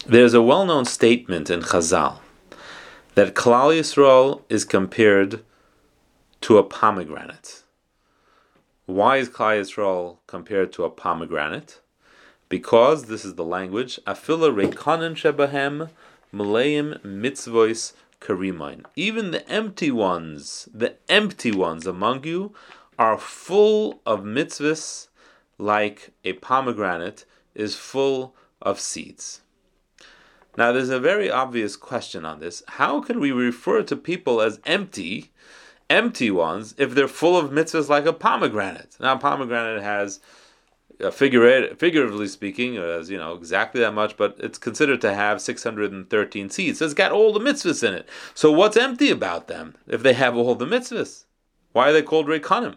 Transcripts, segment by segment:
There's a well-known statement in Chazal that Klal Yisrael is compared to a pomegranate. Why is Klal Yisrael compared to a pomegranate? Because this is the language, Afila reikanen shebahem maleim mitzvos karimain. Even the empty ones among you are full of mitzvahs like a pomegranate is full of seeds. Now there's a very obvious question on this. How can we refer to people as empty ones, if they're full of mitzvahs like a pomegranate? Now a pomegranate has, figuratively speaking, as exactly that much, but it's considered to have 613 seeds. So it's got all the mitzvahs in it. So what's empty about them if they have all the mitzvahs? Why are they called reikanim?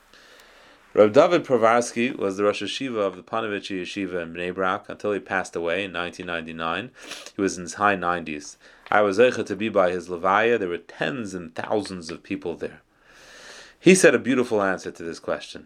Rav David Pravarsky was the Rosh Yeshiva of the Panovich Yeshiva in Bnei Brak until he passed away in 1999. He was in his high 90s. I was zeicha to be by his levaya. There were tens and thousands of people there. He said a beautiful answer to this question.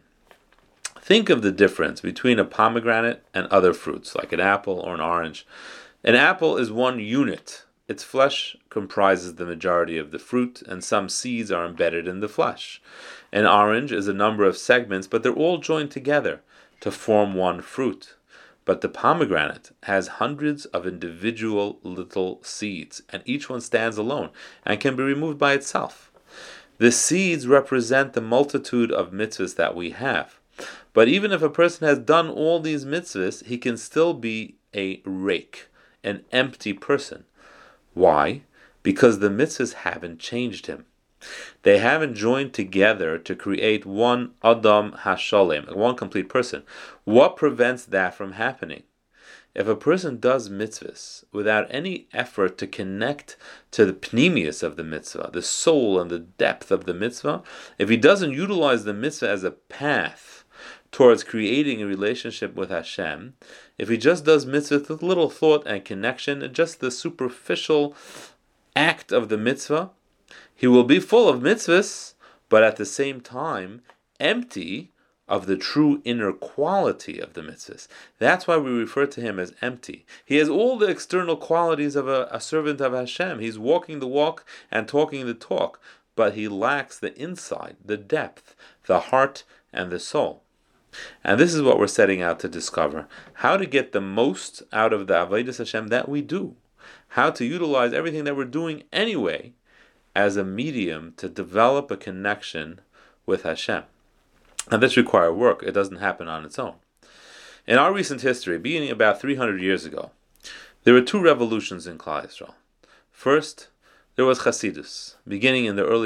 Think of the difference between a pomegranate and other fruits, like an apple or an orange. An apple is one unit. Its flesh comprises the majority of the fruit, and some seeds are embedded in the flesh. An orange is a number of segments, but they're all joined together to form one fruit. But the pomegranate has hundreds of individual little seeds, and each one stands alone and can be removed by itself. The seeds represent the multitude of mitzvahs that we have. But even if a person has done all these mitzvahs, he can still be a rake, an empty person. Why? Because the mitzvahs haven't changed him. They haven't joined together to create one Adam HaShalem, one complete person. What prevents that from happening? If a person does mitzvahs without any effort to connect to the pnimius of the mitzvah, the soul and the depth of the mitzvah, if he doesn't utilize the mitzvah as a path towards creating a relationship with Hashem, if he just does mitzvahs with little thought and connection, just the superficial act of the mitzvah, he will be full of mitzvahs, but at the same time empty of the true inner quality of the mitzvahs. That's why we refer to him as empty. He has all the external qualities of a servant of Hashem. He's walking the walk and talking the talk, but he lacks the inside, the depth, the heart, and the soul. And this is what we're setting out to discover. How to get the most out of the Avodas Hashem that we do. How to utilize everything that we're doing anyway as a medium to develop a connection with Hashem. And this requires work. It doesn't happen on its own. In our recent history, beginning about 300 years ago, there were two revolutions in Klal Yisrael. First, there was Hasidus, beginning in the early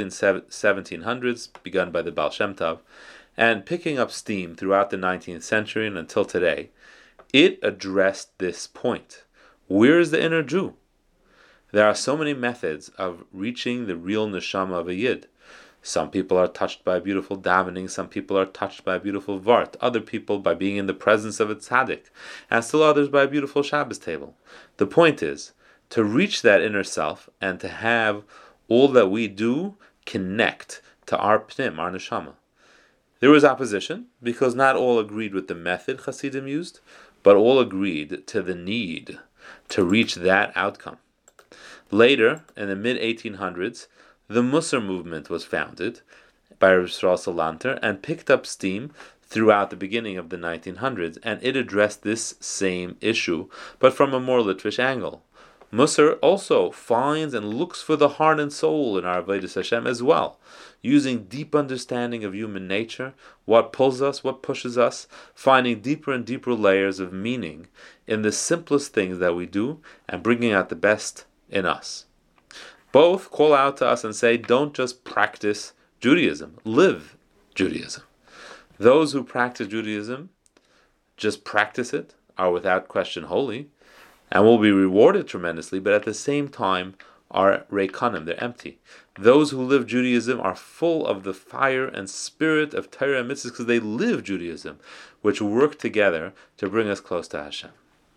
1700s, begun by the Baal Shem Tov, and picking up steam throughout the 19th century and until today. It addressed this point. Where is the inner Jew? There are so many methods of reaching the real neshama of a yid. Some people are touched by a beautiful davening, some people are touched by a beautiful vart, other people by being in the presence of a tzaddik, and still others by a beautiful Shabbos table. The point is to reach that inner self and to have all that we do connect to our pnim, our neshama. There was opposition because not all agreed with the method Hasidim used, but all agreed to the need to reach that outcome. Later, in the mid-1800s, the Musar movement was founded by Rav Yisrael Salanter and picked up steam throughout the beginning of the 1900s, and it addressed this same issue, but from a more Litvish angle. Musar also finds and looks for the heart and soul in our Avodas Hashem as well, using deep understanding of human nature, what pulls us, what pushes us, finding deeper and deeper layers of meaning in the simplest things that we do, and bringing out the best in us. Both call out to us and say, don't just practice Judaism, live Judaism. Those who practice Judaism, just practice it, are without question holy, and will be rewarded tremendously, but at the same time are reikanim, they're empty. Those who live Judaism are full of the fire and spirit of Torah and mitzvahs because they live Judaism, which work together to bring us close to Hashem.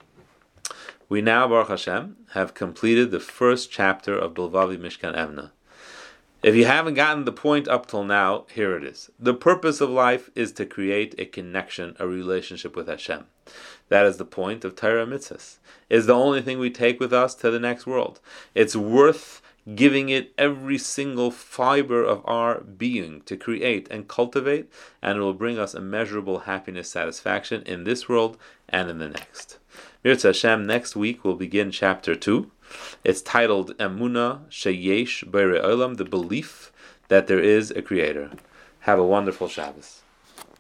We now, Baruch Hashem, have completed the first chapter of Bilvavi Mishkan Evna. If you haven't gotten the point up till now, here it is. The purpose of life is to create a connection, a relationship with Hashem. That is the point of Torah mitzvahs. It's the only thing we take with us to the next world. It's worth giving it every single fiber of our being to create and cultivate, and it will bring us immeasurable happiness, satisfaction in this world and in the next. Mirza Hashem, next week we'll begin chapter 2. It's titled Emuna Sheyesh Borei Olam, the belief that there is a creator. Have a wonderful Shabbos.